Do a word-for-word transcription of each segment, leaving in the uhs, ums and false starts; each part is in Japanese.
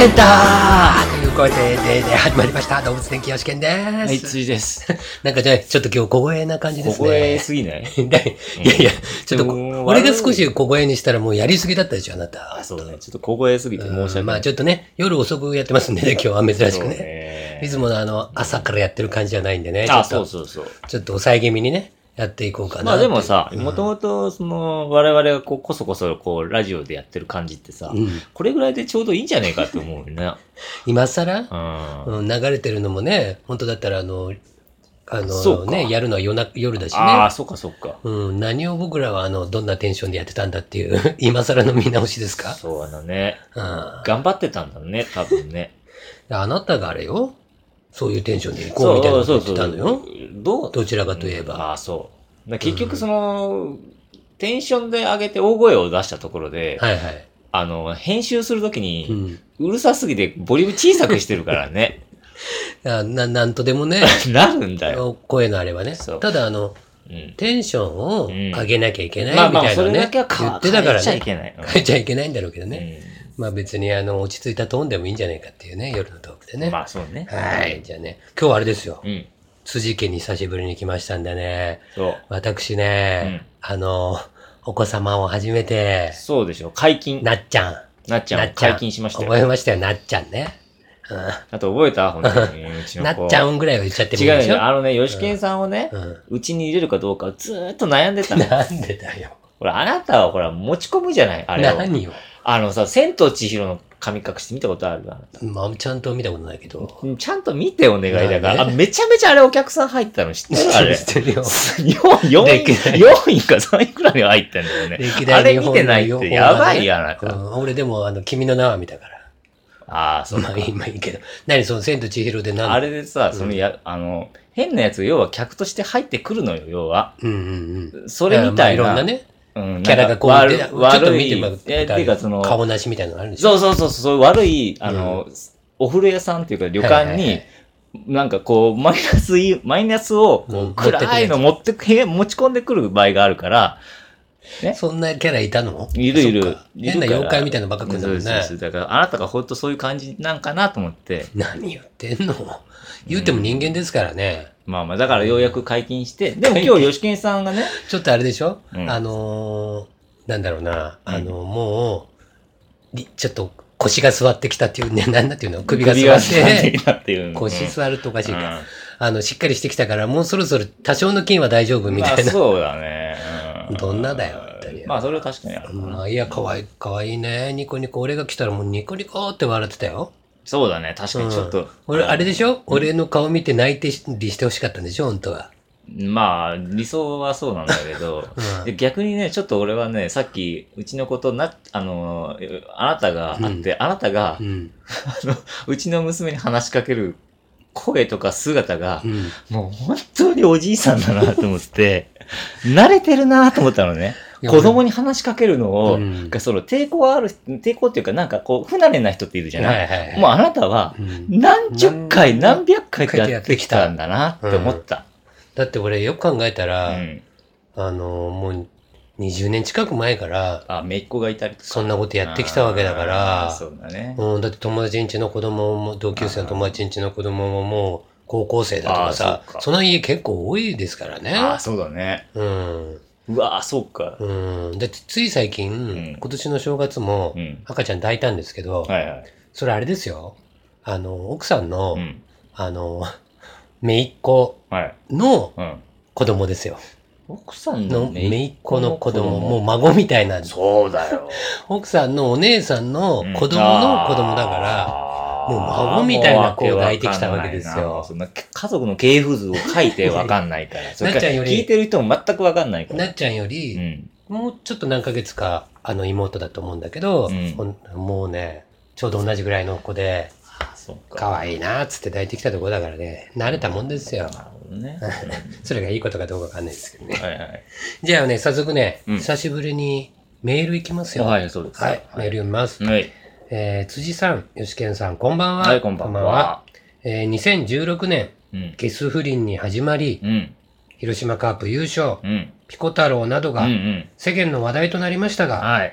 センターという声で、で、で、始まりました。動物天気よしけんです。 はい、辻です。 なんかじゃあ、ちょっと今日小声な感じですね。 小声すぎない？ いやいや、ちょっと、俺が少し小声にしたらもうやりすぎだったでしょ、あなた。 あ、そうね。ちょっと小声すぎて申し訳ない。 まあちょっとね、夜遅くやってますんでね、今日は珍しくね。いつものあの、朝からやってる感じじゃないんでね。 あ、そうそうそう。 ちょっと抑え気味にね。やっていこうかな。 まあでもさ、もともと、その、我々がこう、こそこそ、こう、ラジオでやってる感じってさ、うん、これぐらいでちょうどいいんじゃねえかって思うよね。 今更、うん、流れてるのもね、本当だったらあの、あのね、やるのは 夜, な夜だしね。 ああ、そっかそっか。 うん、何を僕らはあの、どんなテンションでやってたんだっていう、今更の見直しですか？ そうだね。うん、頑張ってたんだね、多分ね。 あなたがあれよ。そういうテンションで行こうみたいなこと言ってたのよ。そうそうそうどうどちらかといえば。 うん、ああ、そう。結局その、うん、テンションで上げて大声を出したところで、 はいはい、 あの、編集するときに、うるさすぎてボリューム小さくしてるからね。 な, なんとでもね。 なるんだよ。 声のあれはね。ただあの、うん、テンションを上げなきゃいけないみたいなね。 まあまあ、それだけは言ってたからね。変えちゃいけない。 変えちゃいけないんだろうけどね。うんまあ別にあの、落ち着いたトーンでもいいんじゃないかっていうね、夜のトークでね。 まあそうね。 はい。じゃあね、今日はあれですよ。うん、辻家に久しぶりに来ましたんでね。そう。私ね、うん、あの、お子様を初めて。 そうでしょ。解禁。 なっちゃん。 なっちゃん。解禁しましたよ。 覚えましたよ、なっちゃんね。 うん、あと覚えた本当に。うちの子なっちゃんぐらいは言っちゃってもいいでしょ。 違うよ。あのね、吉健さんをね、うち、ん、に入れるかどうかずーっと悩んでたの。 なんでだよ。 ほら、あなたはほら、持ち込むじゃないあれを。 何よ。 あのさ、千と千尋の神隠し見たことある？ まあ、ちゃんと見たことないけど。 ちゃんと見てお願いだから。あ、めちゃめちゃあれお客さん入ったの知ってる？あれ。 知ってるよ。 よんい、よんいかさんいくらい入ってんだよね。あれ見てないってやばいやなか、 うん。俺でも、あの、君の名は見たから。 ああ、そう。 まあいい、まあいいけど。何その千と千尋で何？ あれでさ、そのや、あの、変なやつ、要は客として入ってくるのよ、要は。 うんうんうん。 それみたいな。 いろんなね。 うん、 キャラがこう悪い、 ちょっと見てもらえ、っていうかその、 顔なしみたいなのあるんでしょ？ そうそうそう、そういう悪い、あの、うん、お風呂屋さんっていうか旅館に、はいはいはい、なんかこう、マイナス、マイナスを、こう、暗いの持ってく、持ち込んでくる場合があるから、 ね。そんなキャラいたの？ いるいる。 変な妖怪みたいなのばっか来るんだもんね。 そうそうそう。だからあなたがほんとそういう感じなんかなと思って。 何言ってんの？言うても人間ですからね。 うん、まあまあ、だからようやく解禁して、でも今日吉健さんがね。 ちょっとあれでしょ？うん、あのー、なんだろうな、あのー、もう、ちょっと腰が座ってきたっていうね、なんだっていうの？首が座って、っていう腰座るとおかしいか、うん。あの、しっかりしてきたから、もうそろそろ多少の菌は大丈夫みたいな。 まあ、そうだね。 うん、どんなだよ。 まあ、それは確かにある。 まあ、いや、かわいい、かわいいね。ニコニコ。俺が来たらもうニコニコって笑ってたよ。 そうだね。確かにちょっと。うん、 俺、あれでしょ、うん、俺の顔見て泣いてりしてほしかったんでしょ本当は。 まあ、理想はそうなんだけど、うん、逆にね、ちょっと俺はね、さっき、うちのことな、あの、あなたがあって、うん、あなたが、うん、あの、うちの娘に話しかける声とか姿が、うん、もう本当におじいさんだなと思って、慣れてるなと思ったのね。子供に話しかけるのを、うん、その抵抗ある、抵抗っていうかなんかこう、不慣れな人っているじゃない、はいはいはい、もうあなたは、何十回、何百回ってやってきたんだなって思った。うん、 だって俺よく考えたら、うん、あの、もうにじゅうねん近く前から、 あ、姪っ子がいたりとか。 そんなことやってきたわけだから、 そうだね。 うん、だって友達ん家の子供も、同級生の友達ん家の子供ももう高校生だとかさ、そ, かその家結構多いですからね。 ああ、そうだね。 うん。 うわぁ、そうか。 うん。だってつい最近、うん、今年の正月も赤ちゃん抱いたんですけど、うんはいはい、それあれですよ。あの、奥さんの、うん、あの、姪っ子の子供ですよ。 奥さんの姪っ子の子供、もう孫みたいな。 そうだよ。 奥さんのお姉さんの子供の子供だから、もう孫みたいな子を抱いてきたわけですよ。 そんな家族の系譜図を書いてわかんないから。それから聞いてる人も全くわかんないから。 なっちゃんより、うん、もうちょっと何ヶ月か、あの妹だと思うんだけど、うん、もうね、ちょうど同じぐらいの子で、可愛いなーっつって抱いてきたとこだからね、慣れたもんですよ。なるほどね。それがいいことかどうかわかんないですけどね。はいはい。じゃあね、早速ね、うん、久しぶりにメールいきますよ。 はい、そうです。 はい、メール読みます。はい。えー、辻さん、吉健さん、こんばんは。はい、こんばんは。こんばんは。えー、にせんじゅうろくねん、うん、ゲス不倫に始まり、うん、広島カープ優勝、うん、ピコ太郎などが、世間の話題となりましたが、はい、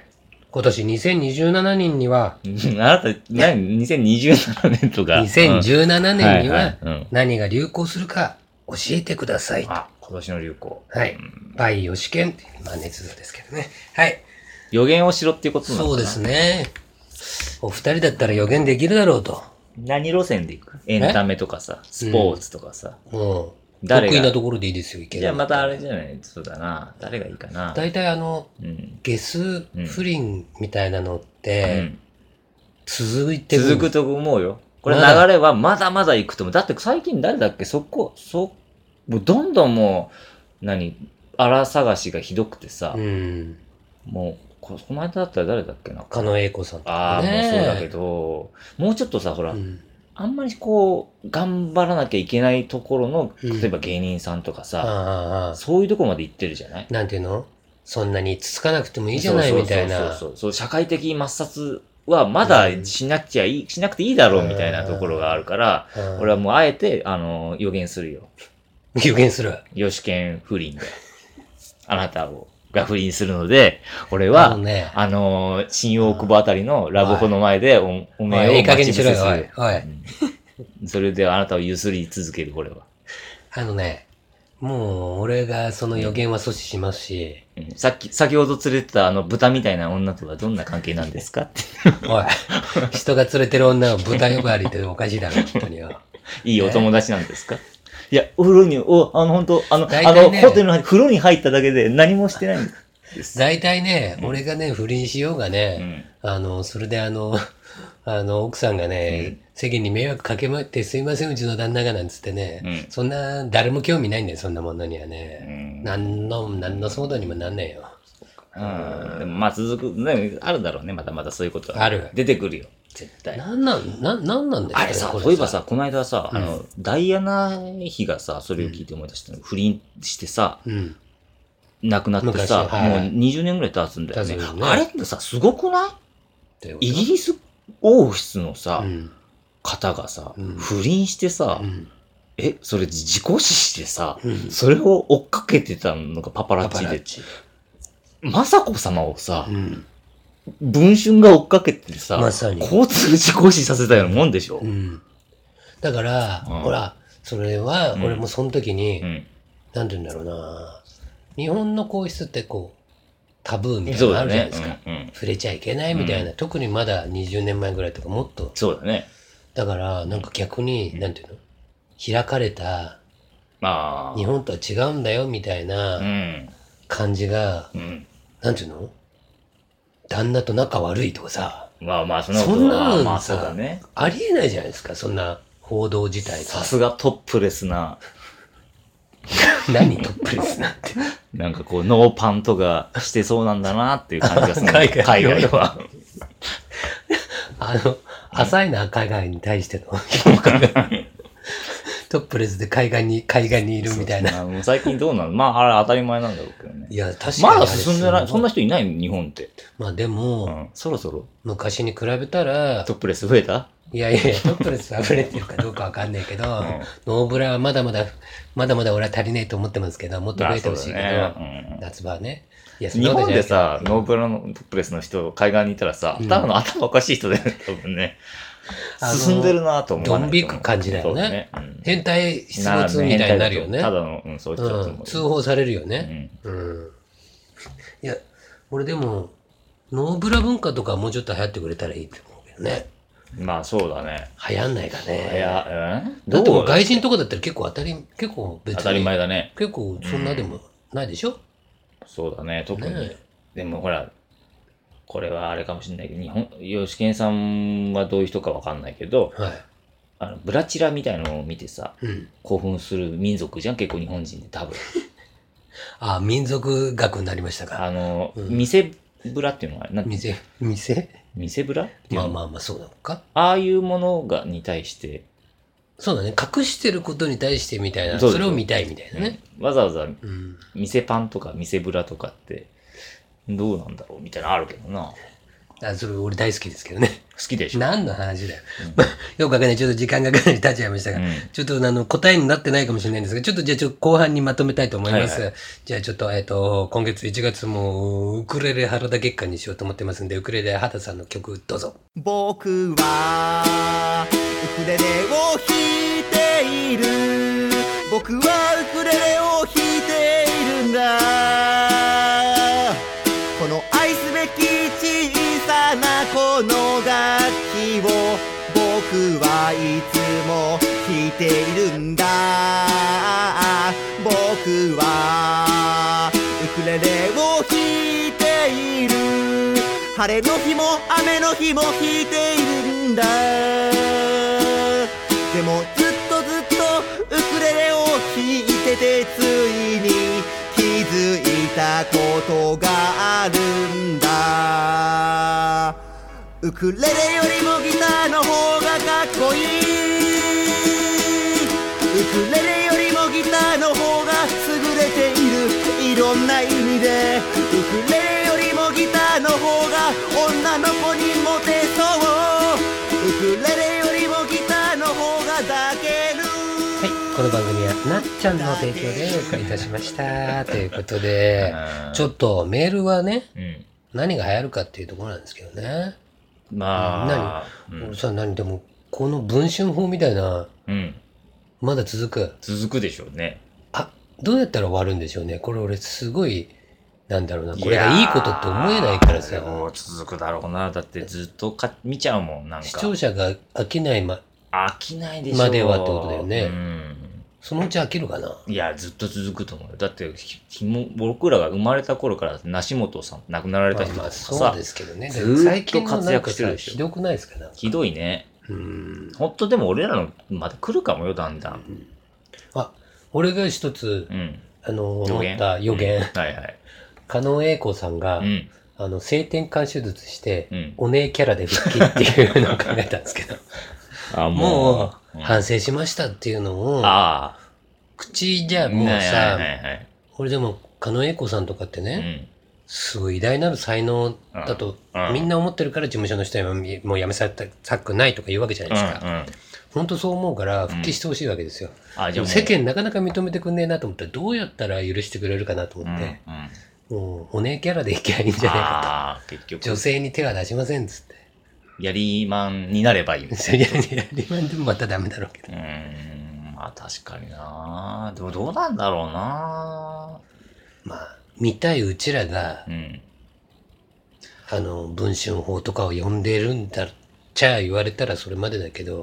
今年にせんにじゅうななねんには、 あなた、何、にせんにじゅうななねんとか。 にせんじゅうななねんには何が流行するか教えてください。 あ、今年の流行。 はい。バイヨシケンっていう、まあ捏造ですけどね。はい。 予言をしろっていうことなのかな。 そうですね。お二人だったら予言できるだろうと。 何路線で行く？エンタメとかさ、スポーツとかさ。 うん。誰が得意なところでいいですよ、いける。 じゃあまたあれじゃない？そうだな。誰がいいかな。 大体あの、うん、ゲス不倫みたいなのって、うん、続いてる。 続くと思うよ。これ流れはまだまだ行くと思う。だって最近誰だっけ？そこ、そ、もうどんどんもう、何、荒探しがひどくてさ、うん、もう、この間だったら誰だっけな。 狩野英孝さんとか、ね。 ああ、もうそうだけど、もうちょっとさ、ほら、うん、あんまりこう、頑張らなきゃいけないところの、例えば芸人さんとかさ、うん、そういうとこまで行ってるじゃない？ なんていうの？そんなにつつかなくてもいいじゃないみたいな。 そうそうそうそう。社会的抹殺はまだしなくちゃいい、うん、しなくていいだろうみたいなところがあるから、うん、俺はもうあえて、あの、予言するよ。 予言する。 ヨシケン不倫で。あなたを。が不倫するので、俺は、あの、ね、あのー、新大久保あたりのラブホの前でお、おめえを待ち伏せする。おい、おい、うん。それであなたをゆすり続ける、これは。 あのね、もう、俺がその予言は阻止しますし、 うんうん、さっき、先ほど連れてたあの豚みたいな女とはどんな関係なんですかって。 おい、人が連れてる女を豚呼ばわりっておかしいだろ、本当によ。 いいお友達なんですか？いや、お風呂に、お、あの、本当あの、ね、あの、ホテルの風呂に入っただけで何もしてないんです。 大体ね、うん、俺がね、不倫しようがね、うん、あの、それであの、あの、奥さんがね、うん、世間に迷惑かけまってすいません、うちの旦那がなんつってね、うん、そんな、誰も興味ないんだよ、そんなものにはね。うん、なんの、なんの相談にもなんねえよ。 うん。でもまあ続く、ね、あるだろうね、またまたそういうことが。 ある。 出てくるよ。絶対。 なんなん、な、なんなんですかあれさ、そういえばさ、この間さ、うん、あの、ダイアナ妃がさ、それを聞いて思い出したの、うん、不倫してさ、うん、亡くなってさ、はい、もうにじゅうねんぐらい経つんだよね。ねあれってさ、すごくないイギリス王室のさ、うん、方がさ、うん、不倫してさ、うん、え、それ自己死してさ、うん、それを追っかけてたのがパパラッチで。雅子様をさ、うん文春が追っかけてさ、まさに交通事故死させたようなもんでしょ、うん、 だから、うん、ほら、それは、俺もその時に、うん、なんて言うんだろうな、日本の皇室ってこう、タブーみたいなのあるじゃないですか。ねうんうん、触れちゃいけないみたいな、うん、特にまだにじゅうねんまえぐらいとかもっと。 そうだね。 だから、なんか逆に、うん、なんていうの開かれた、まあ、日本とは違うんだよみたいな感じが、うん、なんていうの旦那と仲悪いとかさ。 まあまあ、そんなことは。そんなのまあそうだね。 ありえないじゃないですか、そんな報道自体が。 さすがトップレスな。 何トップレスなんて。 なんかこう、ノーパンとかしてそうなんだなっていう感じがする。海外海外は。 あの、浅いな、海外に対しての。トップレスで海岸に、海岸にいるみたいな。 そうそう最近どうなのまあ、あれ当たり前なんだろうけどね。 いや、確かに。 まだ進んでない。そんな人いないの日本って。 まあでも、うん、 そろそろ。 昔に比べたら。 トップレス増えたいやいや、トップレス溢れてるかどうかわかんないけど、うん、ノーブラはまだまだ、まだまだ俺は足りないと思ってますけど、もっと増えてほしいけど、ねうん、夏場はね。 いや日本でさ、ノーブラのトップレスの人、海岸にいたらさ、うん、ただの頭おかしい人だよね、多分ね。進んでるなと思う。 ドン引く感じだよね。ねうん、変態出没みたいになるよね。 ただの、うん、そういう人だと思う、 うん。通報されるよね。うん。うん、いや、俺でも、ノーブラ文化とかもうちょっと流行ってくれたらいいと思うけどね。 まあそうだね。 流行んないかね。 流行、えだってもう外人とかだったら結構当たり、結構別に。 当たり前だね。 結構そんなでもないでしょ、うん、 そうだね、特に。ね、でもほら、これはあれかもしれないけど、日本、吉健さんはどういう人かわかんないけど、はい、あのブラチラみたいなのを見てさ、うん、興奮する民族じゃん、結構日本人で多分。 ああ、民族学になりましたか。 あの、うん、店ブラっていうのは何店店店ブラっていうまあまあまあそうなのか。 ああいうものがに対して。 そうだね。隠してることに対してみたいな。そ, それを見たいみたいなね。 うん、わざわざ、店パンとか店ブラとかって、どうなんだろうみたいなのあるけどな。 あ、それ俺大好きですけどね。 好きでしょ。 何の話だよ。うん、よくわかんない。ちょっと時間がかなり経っちゃいましたが、うん、ちょっとあの、答えになってないかもしれないんですが、ちょっとじゃあちょっと後半にまとめたいと思います。はいはい、じゃあちょっと、えっと、今月いちがつもウクレレ原田月間にしようと思ってますんで、ウクレレ畑さんの曲どうぞ。 僕はウクレレを弾いている。僕はウクレレを弾いているんだ。この愛すべき小さなこの楽器を僕はいつも弾いているんだ。僕はウクレレを弾いている。晴れの日も雨の日も弾いているんだ。でもずっとずっとウクレレを弾いてて、ついに気づいたことがあるんだ。ウクレレよりもギターの方がかっこいい。ウクレレよりもギターの方が優れている。いろんな意味でウクレレよりもギターの方が女の子にモテそう。ウクレレよりもギターの方が抱ける。 はい、この番組はなっちゃんの提供でお送りいたしましたということで、ちょっとメールはね、うん、何が流行るかっていうところなんですけどね。 まあ、 何、うん、さ何でもこの文春法みたいな、うん、まだ続く続くでしょうね。 あ、どうやったら終わるんでしょうね。これ俺すごいなんだろうな、これがいいことって思えないからさ。 でも続くだろうな。だってずっとか見ちゃうもん。なんか視聴者が飽きないま飽きないでしょまではってことだよね。うん、そのうち飽きるかな。 いやずっと続くと思うよ。だってひも僕らが生まれた頃から梨本さん亡くなられた人とかさ、まあまあそうですけどね。ずっと活躍してるでしょ。 ひどくないですかね。 ひどいね。うん。ほんとでも俺らのまで来るかもよだんだん。うん、 あ、俺が一つ、うん、あの思った予言。うん、はいはい。加納栄子さんが、うん、あの性転換手術して、うん、お姉キャラで復帰っていうのを考えたんですけど。あもう、うん、反省しましたっていうのを、あ口じゃもうさ、はいはいはい、俺でも、加納栄子さんとかってね、うん、すごい偉大なる才能だと、うん、みんな思ってるから事務所の人はもう辞めさせたくないとか言うわけじゃないですか。うんうん、本当そう思うから復帰してほしいわけですよ。うん、あでも世間なかなか認めてくんねえなと思ったら、どうやったら許してくれるかなと思って、うんうん、もうお姉キャラでいけばいいんじゃないかと。結局女性に手は出しませんっつって。 やりまんになればいいみたいな。やりまんでもまたダメだろうけど。 うーん、まあ確かにな。でもどうなんだろうな。 まあ、見たいうちらが、うん、あの、文春法とかを読んでるんだっちゃ言われたらそれまでだけど、うん、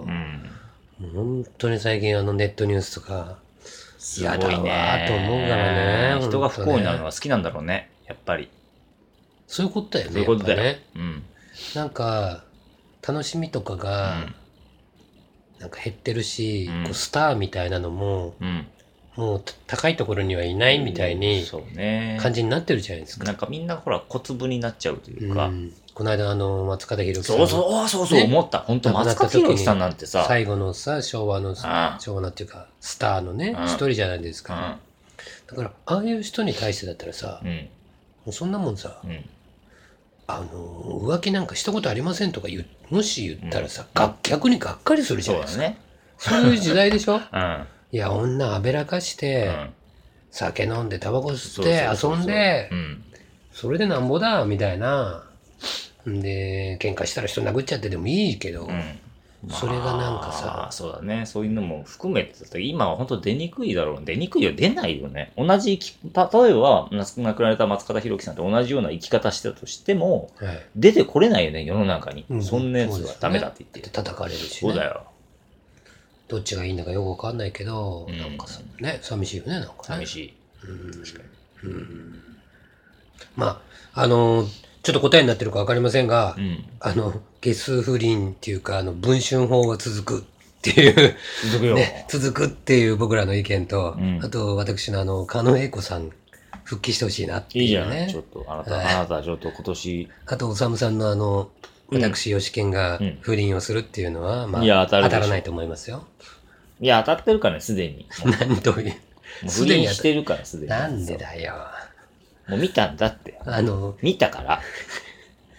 もう本当に最近あのネットニュースとか、 嫌だわーと思うからね。人が不幸になるのは好きなんだろうね、やっぱり。 そういうことだよね。 そういうことだよ。 ね、うん。なんか、楽しみとかが、なんか減ってるし、うん、こうスターみたいなのも、うん、もう高いところにはいないみたいに、感じになってるじゃないですか。 なんかみんなほら小粒になっちゃうというか。うん、 この間あの、松方弘樹さん。 そうそう、そうそう、ね、思った。本当松方弘樹さんなんてさ。 最後のさ、昭和の、昭和のっていうか、スターのね、一人じゃないですか。だから、ああいう人に対してだったらさ、もうそんなもんさ、あの、浮気なんかしたことありませんとか言う、もし言ったらさ、うん、が逆にがっかりするじゃないですか。そうだね。そういう時代でしょ、うん、いや、女はべらかして、うん、酒飲んで、タバコ吸って、遊んで、うん、それでなんぼだ、みたいな。で、喧嘩したら人殴っちゃってでもいいけど、うんそれがなんかさ、 まあ、そうだね。そういうのも含めて、今は本当出にくいだろう。出にくいよ。出ないよね。同じ生き、例えば、亡くなられた松方弘樹さんと同じような生き方してたとしても、はい、出てこれないよね、世の中に。うん、そんなやつはダメだって言って。 ね、叩かれるしね。そうだよ。 どっちがいいんだかよくわかんないけど、うん、なんかさ、ね、寂しいよね、なんかね。 寂しい。うん。確かに。うん。 まあ、あのー、ちょっと答えになってるか分かりませんが、うん、あの、下数不倫っていうか、あの、文春法が続くっていう続くよ、ね、続くっていう僕らの意見と、うん、あと私のあの、加納栄子さん、復帰してほしいなっていうね。いいじゃない、 ちょっと、あなた、あなたちょっと今年。 あと、おさむさんのあの、私、吉健が不倫をするっていうのは、まあ、いや当たる、当たらないと思いますよ。 いや、当たってるからね、すでに。 何という。 すでにしてるから、すでに。 なんでだよ。 もう見たんだって。あの、見たから。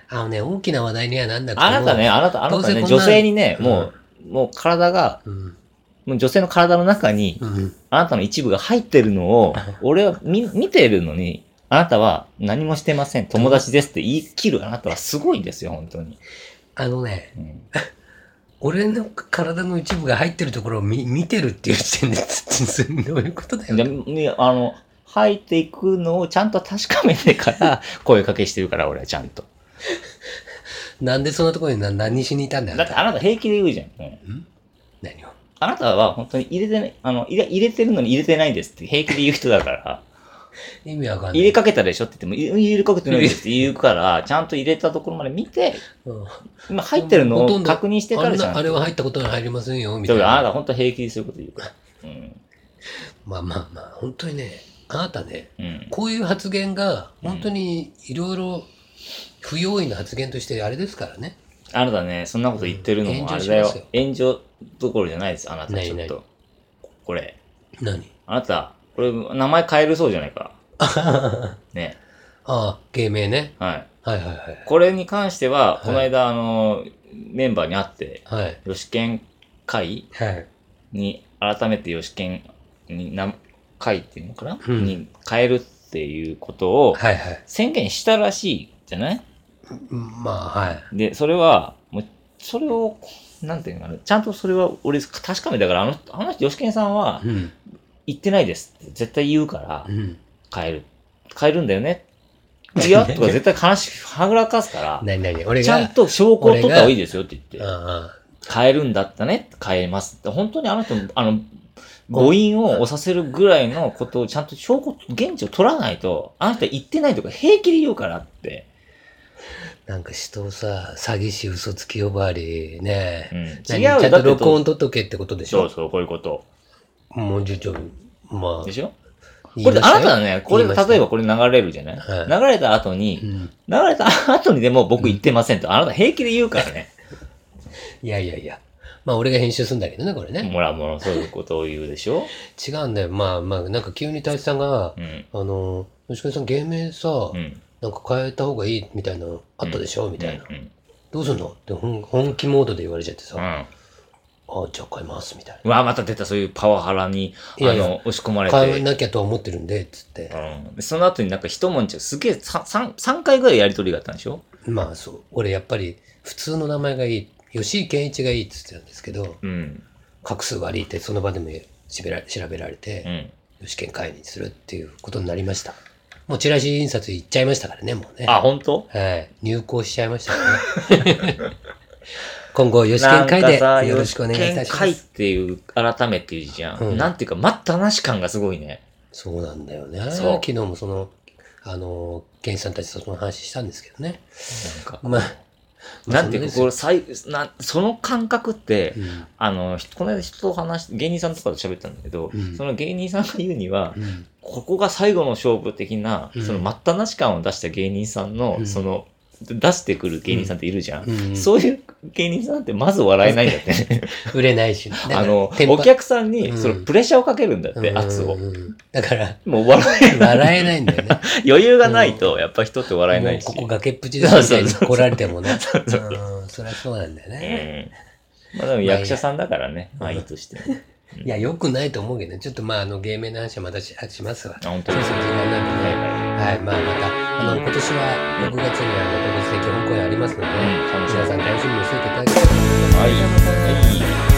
あのね、大きな話題にはなんだけど。 あなたね、あなた、あなたね、女性にね、もう、もう体が、もう女性の体の中に、あなたの一部が入ってるのを、俺は見、見てるのに、あなたは何もしてません。友達ですって言い切るあなたはすごいんですよ、本当に。 あのね、うん、俺の体の一部が入ってるところを 見, 見てるっていう時点で、どういうことだよね。あの、入っていくのをちゃんと確かめてから声かけしてるから、俺はちゃんと。 なんでそんなところに何何しにいたんだよ。 だってあなた平気で言うじゃん。うん、 何をあなたは本当に入れてない、あの、入れ、入れてるのに入れてないんですって平気で言う人だから。 意味わかんない。 入れかけたでしょって言っても、入れかけてないですって言うから、ちゃんと入れたところまで見て、うん、今入ってるのを確認してからじゃん。 あれは入ったことに入りませんよ、みたいな。 だからあなた本当平気でそういうこと言うから。うん、 まあまあまあ、本当にね、あなたね、うん、こういう発言が、本当にいろいろ不用意な発言としてあれですからね。 あなたね、そんなこと言ってるのもあれだよ。炎上どころじゃないです、あなたちょっと。これ。 何あなた、これ名前変えるそうじゃないか。ね。 ああ、芸名ね。 はい。 はいはいはい。 これに関しては、この間、あの、メンバーに会って、 はい。 吉健会に、改めて吉健に、な、会っていうのかな、うん、に変えるっていうことを、 はいはい。 宣言したらしいじゃない？ まあ、はい。 で、それは、もう、それを、なんていうのかな、ちゃんとそれは、俺、確かめたから、あの、あの人、吉健さんは、うん、言ってないですって絶対言うから、うん、変える。変えるんだよね。いや、とか絶対話、はぐらかすから、 何々俺がちゃんと証拠を取った方がいいですよって言って、変えるんだったね、変えますって。本当にあの人、あの、誤飲を押させるぐらいのことをちゃんと証拠、現地を取らないと、あの人言ってないとか平気で言うからって。 なんか人をさ、詐欺師、嘘つき呼ばわり、ね、 うん、違うちゃんと録音取っとけってことでしょ。 そうそう、こういうこと。 もうちょちょ、まあ。 でしょこれ、あなたはね、これ、例えばこれ流れるじゃない、はい、流れた後に、うん、流れた後にでも僕言ってませんと、うん、あなた平気で言うからね。 いやいやいや。まあ俺が編集するんだけどね、これね。 もらもらそういうことを言うでしょ違うんだよ。まあまあ、なんか急に太一さんが、うん、あの、吉川さん芸名さ、うん、なんか変えた方がいいみたいなのあったでしょ、うん、みたいな、うんうん。どうすんのって本本気モードで言われちゃってさ。うん、ああ、じゃあ変えます、みたいな。 うわ、また出た、そういうパワハラに、あの、いやいや押し込まれて。 変えなきゃとは思ってるんで、つって。 うん。その後になんか一文字、すげえ、三、三回ぐらいやりとりがあったんでしょまあそう。俺やっぱり、普通の名前がいい。吉井健一がいいって言ってたんですけど、うん、画数悪いってその場でも調べられ、調べられて、うん、吉健会にするっていうことになりました。もうチラシ印刷行っちゃいましたからね、もうね。 あ、本当？ はい。入稿しちゃいましたからね。今後、吉健会でよろしくお願いいたします。吉健会っていう、改めて言うじゃん。うん、なんていうか、待ったなし感がすごいね。 そうなんだよね。そう。昨日もその、あの、健一さんたちとその話したんですけどね。 なんか、まあ、なんていうか、これ、最、な、その感覚って、うん、あの、この間人と話し、芸人さんとかと喋ったんだけど、うん、その芸人さんが言うには、うん、ここが最後の勝負的な、その待ったなし感を出した芸人さんの、その、出してくる芸人さんっているじゃん。うんうん、そういう芸人さんってまず笑えないんだってね。 売れないし。 あの、お客さんにそのプレッシャーをかけるんだって、うん、圧を。 だから、 もう笑えない。 笑えないんだよね。 余裕がないと、やっぱ人って笑えないし。 もうここ崖っぷちでみたいに来られてもね。そうそうそううん、そりゃそうなんだよね。 うん、まあでも役者さんだからね、まあいいとしてね。 いや、良くないと思うけどね。ちょっとまあ、あの、芸名の話はまた し, しますわ。 あ、本当に。 そうそう、時間なんでね。はい、はい、まあ、また、あの、今年はろくがつには、特別で基本公演ありますので、ね、うん、皆さん楽しみにしていただけたらと思います。 はい。はい